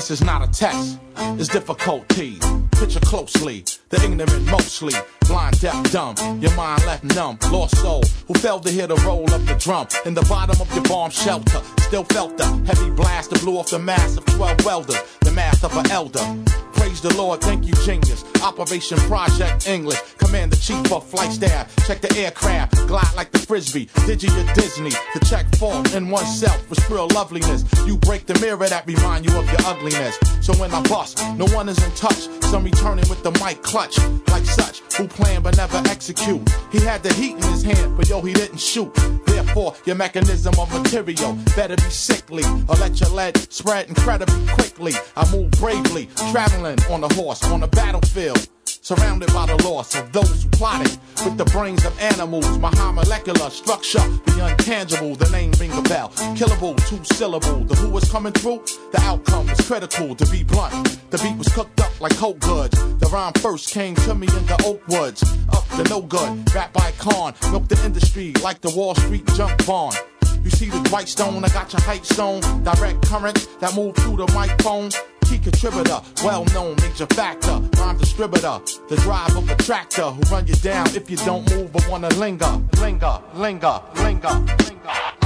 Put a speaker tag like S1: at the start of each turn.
S1: this is not a test, it's difficulty. Picture closely, the ignorant mostly, blind, deaf, dumb, your mind left numb, lost soul, who failed to hear the roll of the drum. In the bottom of your bomb shelter, still felt the heavy blast that blew off the mass of 12 welders, the math of an elder. Praise the Lord, thank you, genius. Operation Project English, Commander-Chief of Flight Staff. Check the aircraft, glide like the Frisbee. Digi at Disney, to check fault in oneself with real loveliness. You break the mirror that remind you of your ugliness. So when I bust, no one is in touch. Some returning with the mic clutch, like such, who plan but never execute. He had the heat in his hand, but yo, he didn't shoot. Therefore, your mechanism of material better be sickly, or let your lead spread incredibly quickly. I move bravely, traveling on a horse on a battlefield, surrounded by the loss of those who plotted with the brains of animals. My high molecular structure, the intangible, the name ring a bell. Killable, 2-syllable. The who was coming through, the outcome was critical. To be blunt, the beat was cooked up like coke goods. The rhyme first came to me in the oak woods. Up to no good, rap by Khan. Milk the industry like the Wall Street junk bond. You see the white stone, I got your height stone. Direct current that move through the microphone. Key contributor, well-known major factor, rhyme distributor, the drive of a tractor who run you down if you don't move but wanna linger, linger, linger, linger, linger.